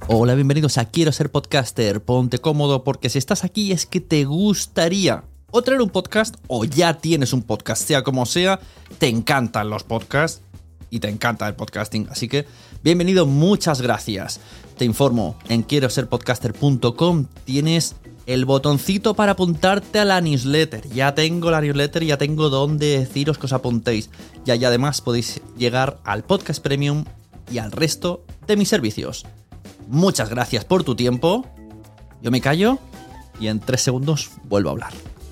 Hola, bienvenidos a Quiero Ser Podcaster. Ponte cómodo porque si estás aquí es que te gustaría o traer un podcast o ya tienes un podcast, sea como sea, te encantan los podcasts y te encanta el podcasting. Así que bienvenido, muchas gracias. Te informo, en quiero ser podcaster.com tienes el botoncito para apuntarte a la newsletter. Ya tengo la newsletter, ya tengo donde deciros que os apuntéis. Y además podéis llegar al podcast premium y al resto de mis servicios. Muchas gracias por tu tiempo. Yo me callo y en 3 segundos vuelvo a hablar.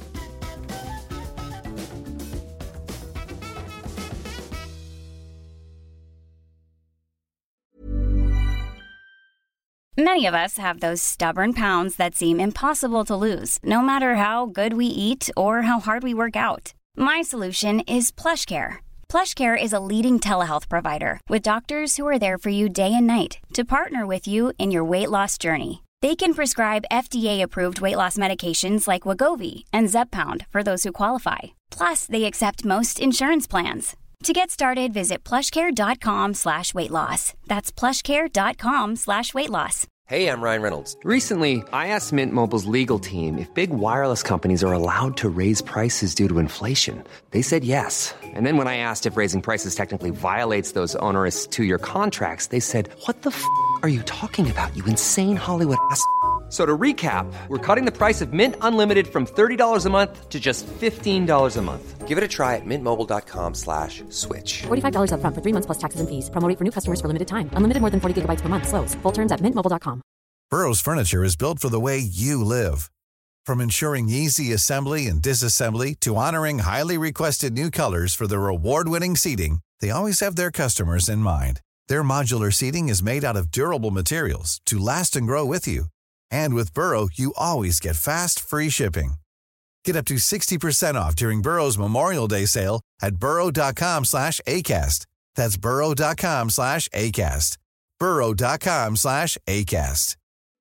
Many of us have those stubborn pounds that seem impossible to lose, no matter how good we eat or how hard we work out. My solution is PlushCare. PlushCare is a leading telehealth provider with doctors who are there for you day and night to partner with you in your weight loss journey. They can prescribe FDA-approved weight loss medications like Wegovy and Zepbound for those who qualify. Plus, they accept most insurance plans. To get started, visit plushcare.com/weightloss. That's plushcare.com/weightloss. Hey, I'm Ryan Reynolds. Recently, I asked Mint Mobile's legal team if big wireless companies are allowed to raise prices due to inflation. They said yes. And then when I asked if raising prices technically violates those onerous 2-year contracts, they said, "What the f*** are you talking about, you insane Hollywood ass?" So to recap, we're cutting the price of Mint Unlimited from $30 a month to just $15 a month. Give it a try at mintmobile.com/switch. $45 up front for 3 months plus taxes and fees. Promo rate for new customers for limited time. Unlimited more than 40 gigabytes per month. Slows full terms at mintmobile.com. Burrow's furniture is built for the way you live. From ensuring easy assembly and disassembly to honoring highly requested new colors for their award-winning seating, they always have their customers in mind. Their modular seating is made out of durable materials to last and grow with you. And with Burrow, you always get fast, free shipping. Get up to 60% off during Burrow's Memorial Day sale at burrow.com/ACAST. That's burrow.com/ACAST. burrow.com/ACAST.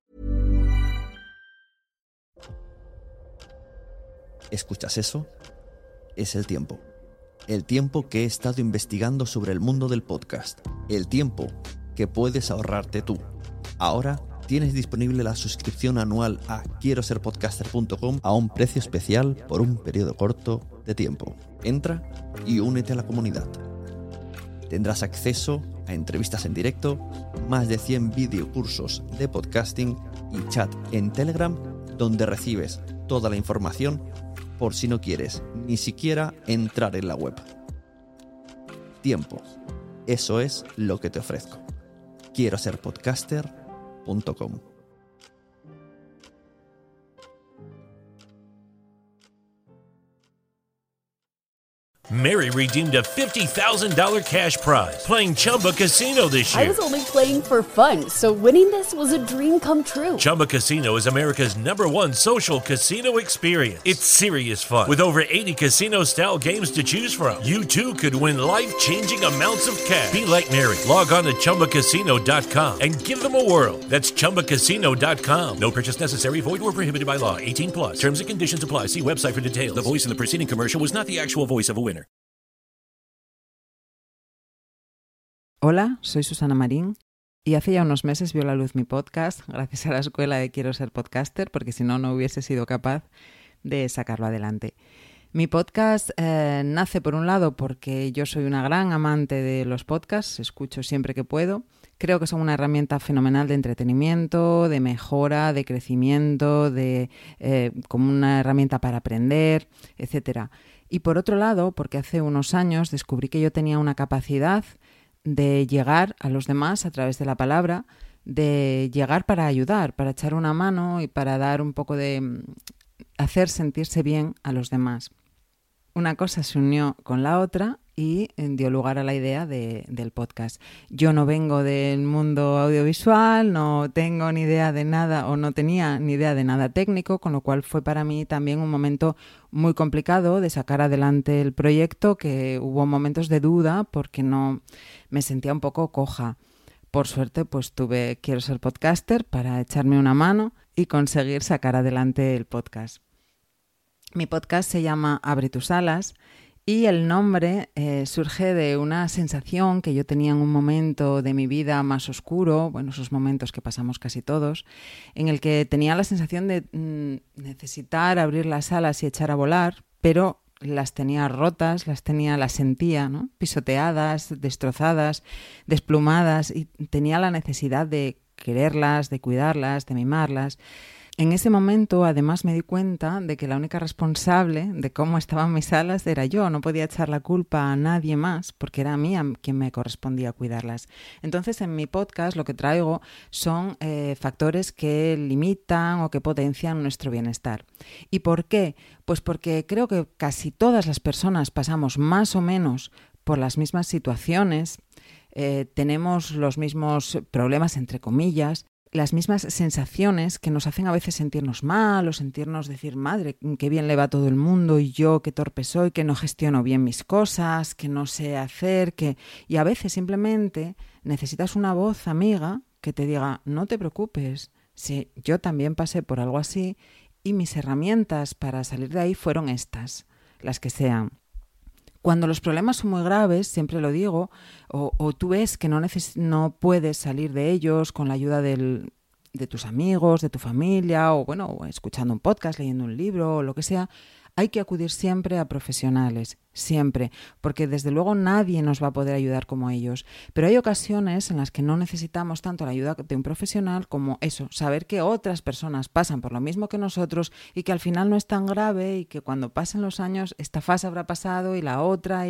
¿Escuchas eso? Es el tiempo. El tiempo que he estado investigando sobre el mundo del podcast. El tiempo que puedes ahorrarte tú. Ahora tienes disponible la suscripción anual a quiero ser podcaster.com a un precio especial por un periodo corto de tiempo. Entra y únete a la comunidad. Tendrás acceso a entrevistas en directo, más de 100 videocursos de podcasting y chat en Telegram donde recibes toda la información por si no quieres ni siquiera entrar en la web. Tiempo. Eso es lo que te ofrezco. Quiero ser podcaster.com. Mary redeemed a $50,000 cash prize playing Chumba Casino this year. I was only playing for fun, so winning this was a dream come true. Chumba Casino is America's #1 social casino experience. It's serious fun. With over 80 casino-style games to choose from, you too could win life-changing amounts of cash. Be like Mary. Log on to ChumbaCasino.com and give them a whirl. That's ChumbaCasino.com. No purchase necessary. Void where prohibited by law. 18+. Terms and conditions apply. See website for details. The voice in the preceding commercial was not the actual voice of a winner. Hola, soy Susana Marín y hace ya unos meses vio la luz mi podcast gracias a la escuela de Quiero Ser Podcaster, porque si no, no hubiese sido capaz de sacarlo adelante. Mi podcast nace por un lado porque yo soy una gran amante de los podcasts, escucho siempre que puedo. Creo que son una herramienta fenomenal de entretenimiento, de mejora, de crecimiento, como una herramienta para aprender, etc. Y por otro lado, porque hace unos años descubrí que yo tenía una capacidad de llegar a los demás a través de la palabra, de llegar para ayudar, para echar una mano y para dar un poco de hacer sentirse bien a los demás. Una cosa se unió con la otra y dio lugar a la idea del podcast. Yo no vengo del mundo audiovisual, no tengo ni idea de nada o no tenía ni idea de nada técnico, con lo cual fue para mí también un momento muy complicado de sacar adelante el proyecto, que hubo momentos de duda porque no me sentía un poco coja. Por suerte, pues tuve Quiero Ser Podcaster para echarme una mano y conseguir sacar adelante el podcast. Mi podcast se llama Abre tus alas Y el nombre surge de una sensación que yo tenía en un momento de mi vida más oscuro, bueno, esos momentos que pasamos casi todos, en el que tenía la sensación de necesitar abrir las alas y echar a volar, pero las tenía rotas, las sentía, ¿no? Pisoteadas, destrozadas, desplumadas, y tenía la necesidad de quererlas, de cuidarlas, de mimarlas. En ese momento, además, me di cuenta de que la única responsable de cómo estaban mis alas era yo. No podía echar la culpa a nadie más porque era a mí a quien me correspondía cuidarlas. Entonces, en mi podcast lo que traigo son factores que limitan o que potencian nuestro bienestar. ¿Y por qué? Pues porque creo que casi todas las personas pasamos más o menos por las mismas situaciones, tenemos los mismos problemas, entre comillas, las mismas sensaciones que nos hacen a veces sentirnos mal o sentirnos decir, madre, qué bien le va a todo el mundo y yo qué torpe soy, que no gestiono bien mis cosas, que no sé hacer, y a veces simplemente necesitas una voz amiga que te diga, no te preocupes, sí, yo también pasé por algo así y mis herramientas para salir de ahí fueron estas, las que sean. Cuando los problemas son muy graves, siempre lo digo, o tú ves que no puedes salir de ellos con la ayuda de tus amigos, de tu familia, o bueno, escuchando un podcast, leyendo un libro, o lo que sea, hay que acudir siempre a profesionales, siempre, porque desde luego nadie nos va a poder ayudar como ellos. Pero hay ocasiones en las que no necesitamos tanto la ayuda de un profesional como eso, saber que otras personas pasan por lo mismo que nosotros y que al final no es tan grave y que cuando pasen los años esta fase habrá pasado y la otra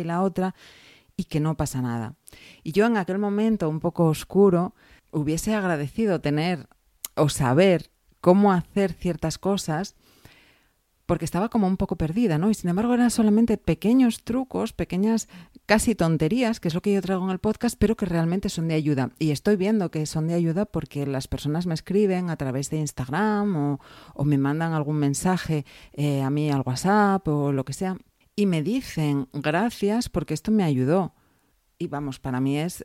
y que no pasa nada. Y yo en aquel momento un poco oscuro hubiese agradecido tener o saber cómo hacer ciertas cosas porque estaba como un poco perdida, ¿no? Y sin embargo eran solamente pequeños trucos, pequeñas casi tonterías, que es lo que yo traigo en el podcast, pero que realmente son de ayuda. Y estoy viendo que son de ayuda porque las personas me escriben a través de Instagram o me mandan algún mensaje a mí al WhatsApp o lo que sea, y me dicen gracias porque esto me ayudó. Y vamos, para mí es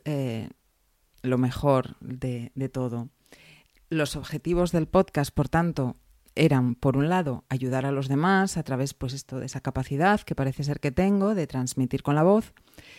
lo mejor de todo. Los objetivos del podcast, por tanto, eran, por un lado, ayudar a los demás a través, pues esto, de esa capacidad que parece ser que tengo de transmitir con la voz.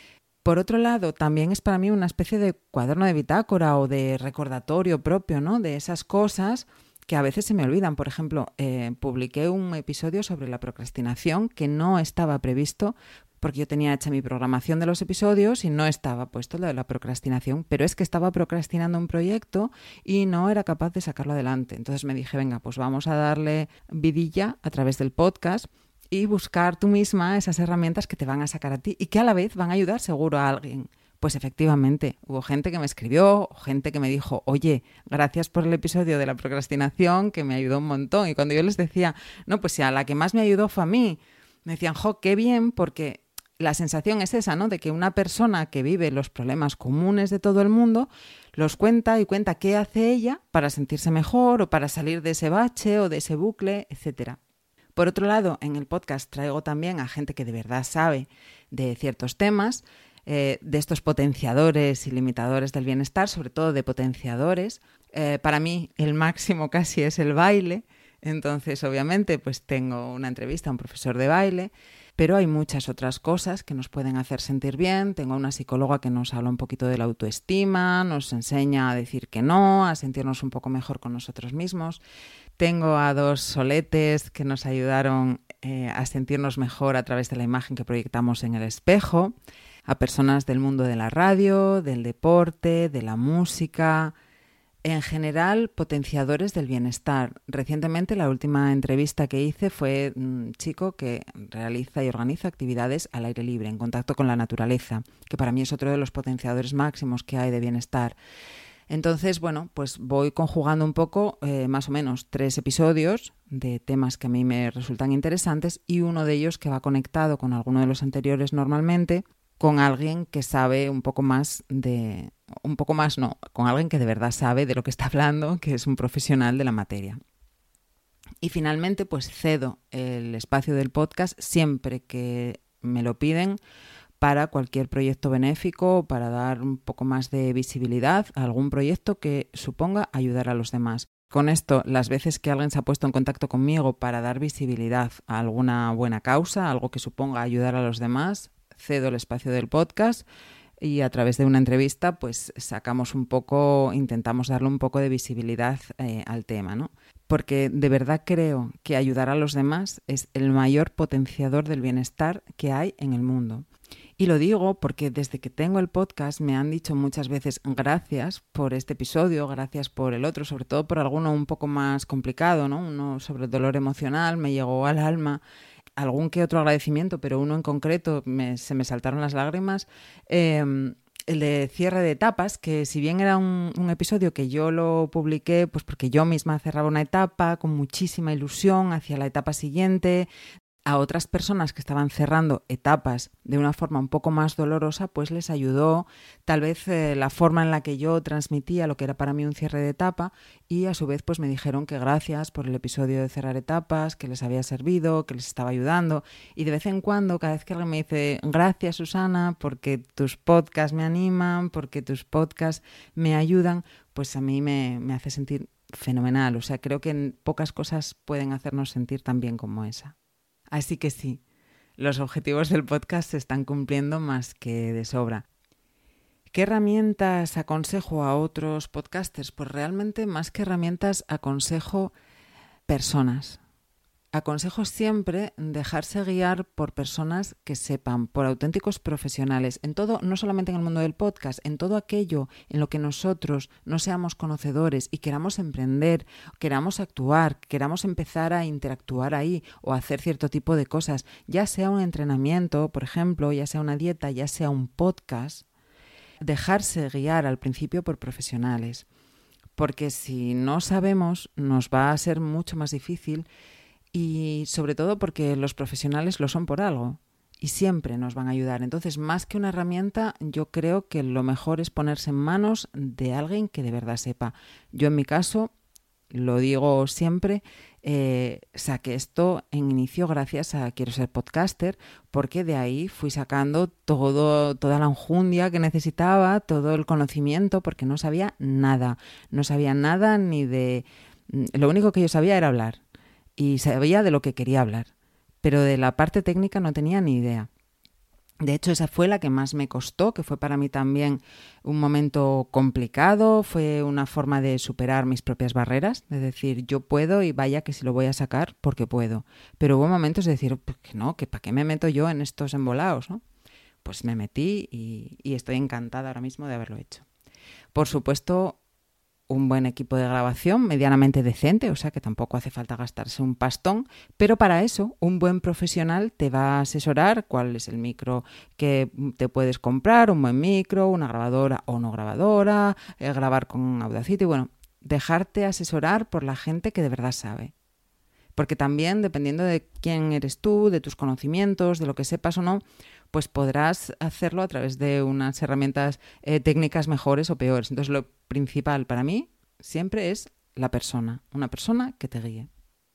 Por otro lado, también es para mí una especie de cuaderno de bitácora o de recordatorio propio, ¿no? De esas cosas que a veces se me olvidan. Por ejemplo, publiqué un episodio sobre la procrastinación que no estaba previsto porque yo tenía hecha mi programación de los episodios y no estaba puesto lo de la procrastinación, pero es que estaba procrastinando un proyecto y no era capaz de sacarlo adelante. Entonces me dije, venga, pues vamos a darle vidilla a través del podcast y buscar tú misma esas herramientas que te van a sacar a ti y que a la vez van a ayudar seguro a alguien. Pues efectivamente, hubo gente que me escribió, gente que me dijo, oye, gracias por el episodio de la procrastinación que me ayudó un montón. Y cuando yo les decía, no, pues si a la que más me ayudó fue a mí, me decían, jo, qué bien, porque la sensación es esa, ¿no? De que una persona que vive los problemas comunes de todo el mundo los cuenta y cuenta qué hace ella para sentirse mejor o para salir de ese bache o de ese bucle, etc. Por otro lado, en el podcast traigo también a gente que de verdad sabe de ciertos temas, de estos potenciadores y limitadores del bienestar, sobre todo de potenciadores. Para mí el máximo casi es el baile, entonces obviamente pues tengo una entrevista a un profesor de baile, pero hay muchas otras cosas que nos pueden hacer sentir bien. Tengo una psicóloga que nos habla un poquito de la autoestima, nos enseña a decir que no, a sentirnos un poco mejor con nosotros mismos. Tengo a 2 soletes que nos ayudaron a sentirnos mejor a través de la imagen que proyectamos en el espejo, a personas del mundo de la radio, del deporte, de la música, en general potenciadores del bienestar. Recientemente la última entrevista que hice fue un chico que realiza y organiza actividades al aire libre, en contacto con la naturaleza, que para mí es otro de los potenciadores máximos que hay de bienestar. Entonces, bueno, pues voy conjugando un poco, más o menos 3 episodios de temas que a mí me resultan interesantes y uno de ellos que va conectado con alguno de los anteriores normalmente, con alguien que sabe con alguien que de verdad sabe de lo que está hablando, que es un profesional de la materia. Y finalmente, pues cedo el espacio del podcast siempre que me lo piden para cualquier proyecto benéfico o para dar un poco más de visibilidad a algún proyecto que suponga ayudar a los demás. Con esto, las veces que alguien se ha puesto en contacto conmigo para dar visibilidad a alguna buena causa, algo que suponga ayudar a los demás, cedo el espacio del podcast y a través de una entrevista pues intentamos darle un poco de visibilidad al tema, ¿no? Porque de verdad creo que ayudar a los demás es el mayor potenciador del bienestar que hay en el mundo. Y lo digo porque desde que tengo el podcast me han dicho muchas veces gracias por este episodio, gracias por el otro, sobre todo por alguno un poco más complicado, ¿no? Uno sobre el dolor emocional, me llegó al alma, algún que otro agradecimiento, pero uno en concreto se me saltaron las lágrimas. El de cierre de etapas, que si bien era un episodio que yo lo publiqué pues porque yo misma cerraba una etapa con muchísima ilusión hacia la etapa siguiente, a otras personas que estaban cerrando etapas de una forma un poco más dolorosa, pues les ayudó tal vez la forma en la que yo transmitía lo que era para mí un cierre de etapa, y a su vez pues me dijeron que gracias por el episodio de cerrar etapas, que les había servido, que les estaba ayudando. Y de vez en cuando, cada vez que alguien me dice gracias Susana, porque tus podcasts me animan, porque tus podcasts me ayudan, pues a mí me hace sentir fenomenal. O sea, creo que pocas cosas pueden hacernos sentir tan bien como esa. Así que sí, los objetivos del podcast se están cumpliendo más que de sobra. ¿Qué herramientas aconsejo a otros podcasters? Pues realmente más que herramientas aconsejo personas. Aconsejo siempre dejarse guiar por personas que sepan, por auténticos profesionales, en todo, no solamente en el mundo del podcast, en todo aquello en lo que nosotros no seamos conocedores y queramos emprender, queramos actuar, queramos empezar a interactuar ahí o hacer cierto tipo de cosas, ya sea un entrenamiento, por ejemplo, ya sea una dieta, ya sea un podcast, dejarse guiar al principio por profesionales, porque si no sabemos nos va a ser mucho más difícil. Y sobre todo porque los profesionales lo son por algo y siempre nos van a ayudar. Entonces, más que una herramienta, yo creo que lo mejor es ponerse en manos de alguien que de verdad sepa. Yo en mi caso, lo digo siempre, saqué esto en inicio gracias a Quiero Ser Podcaster, porque de ahí fui sacando toda la enjundia que necesitaba, todo el conocimiento, porque no sabía nada. No sabía nada ni de... Lo único que yo sabía era hablar. Y sabía de lo que quería hablar, pero de la parte técnica no tenía ni idea. De hecho, esa fue la que más me costó, que fue para mí también un momento complicado, fue una forma de superar mis propias barreras, de decir, yo puedo y vaya que si lo voy a sacar porque puedo. Pero hubo momentos de decir, pues que no, que ¿para qué me meto yo en estos embolados, ¿no? Pues me metí y estoy encantada ahora mismo de haberlo hecho. Por supuesto, un buen equipo de grabación medianamente decente, o sea que tampoco hace falta gastarse un pastón, pero para eso un buen profesional te va a asesorar cuál es el micro que te puedes comprar, un buen micro, una grabadora o no grabadora, grabar con Audacity, bueno, dejarte asesorar por la gente que de verdad sabe. Porque también, dependiendo de quién eres tú, de tus conocimientos, de lo que sepas o no, pues podrás hacerlo a través de unas herramientas técnicas mejores o peores. Entonces, lo principal para mí siempre es la persona, una persona que te guíe.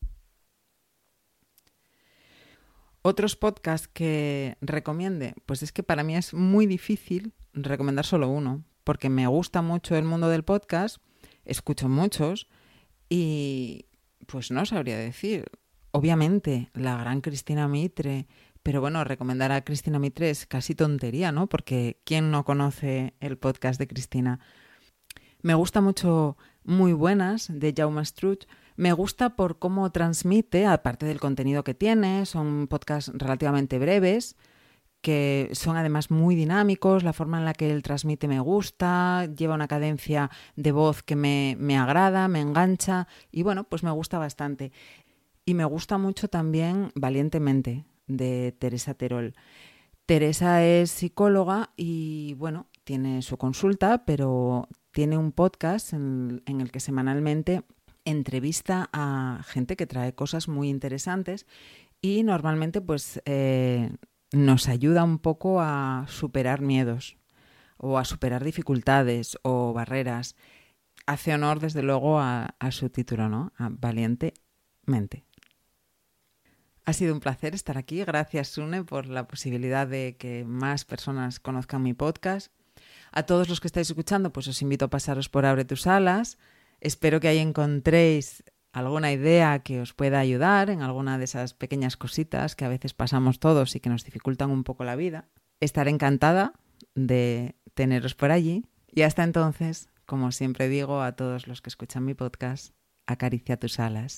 Otros podcasts que recomiende, pues es que para mí es muy difícil recomendar solo uno, porque me gusta mucho el mundo del podcast, escucho muchos y pues no sabría decir. Obviamente, la gran Cristina Mitre, pero bueno, recomendar a Cristina Mitre es casi tontería, ¿no? Porque ¿quién no conoce el podcast de Cristina? Me gusta mucho Muy Buenas, de Jaume Struch. Me gusta por cómo transmite, aparte del contenido que tiene, son podcasts relativamente breves, que son además muy dinámicos, la forma en la que él transmite me gusta, lleva una cadencia de voz que me agrada, me engancha y bueno, pues me gusta bastante. Y me gusta mucho también Valientemente, de Teresa Terol. Teresa es psicóloga y bueno, tiene su consulta, pero tiene un podcast en el que semanalmente entrevista a gente que trae cosas muy interesantes y normalmente pues nos ayuda un poco a superar miedos o a superar dificultades o barreras. Hace honor desde luego a su título, ¿no? A Valientemente. Ha sido un placer estar aquí. Gracias, Sune, por la posibilidad de que más personas conozcan mi podcast. A todos los que estáis escuchando, pues os invito a pasaros por Abre tus Alas. Espero que ahí encontréis alguna idea que os pueda ayudar en alguna de esas pequeñas cositas que a veces pasamos todos y que nos dificultan un poco la vida. Estaré encantada de teneros por allí y hasta entonces, como siempre digo a todos los que escuchan mi podcast, acaricia tus alas.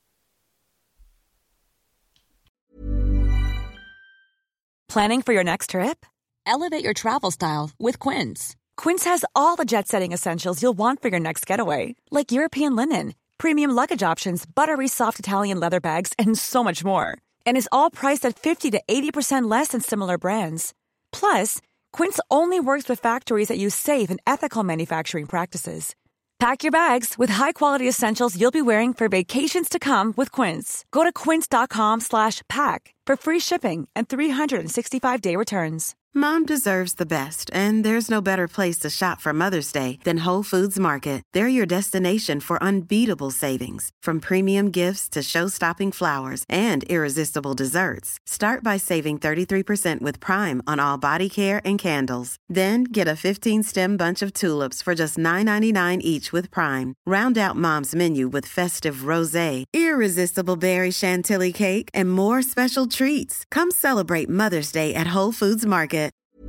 Planning for your next trip? Elevate your travel style with Quince. Quince has all the jet-setting essentials you'll want for your next getaway, like European linen, premium luggage options, buttery soft Italian leather bags, and so much more. And is all priced at 50 to 80% less than similar brands. Plus, Quince only works with factories that use safe and ethical manufacturing practices. Pack your bags with high-quality essentials you'll be wearing for vacations to come with Quince. Go to quince.com/pack for free shipping and 365-day returns. Mom deserves the best, and there's no better place to shop for Mother's Day than Whole Foods Market. They're your destination for unbeatable savings, from premium gifts to show-stopping flowers and irresistible desserts. Start by saving 33% with Prime on all body care and candles. Then get a 15-stem bunch of tulips for just $9.99 each with Prime. Round out Mom's menu with festive rosé, irresistible berry chantilly cake, and more special treats. Come celebrate Mother's Day at Whole Foods Market.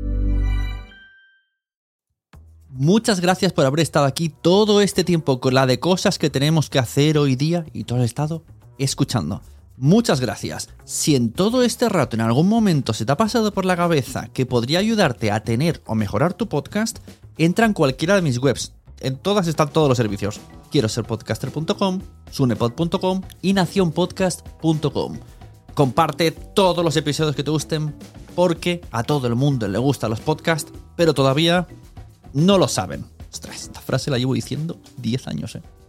Muchas gracias por haber estado aquí todo este tiempo con la de cosas que tenemos que hacer hoy día y todo el estado escuchando. Muchas gracias. Si en todo este rato en algún momento se te ha pasado por la cabeza que podría ayudarte a tener o mejorar tu podcast, entra en cualquiera de mis webs. En todas están todos los servicios. Quiero ser podcaster.com, sunepod.com y nacionpodcast.com. Comparte todos los episodios que te gusten porque a todo el mundo le gustan los podcasts, pero todavía no lo saben. Ostras, esta frase la llevo diciendo 10 años,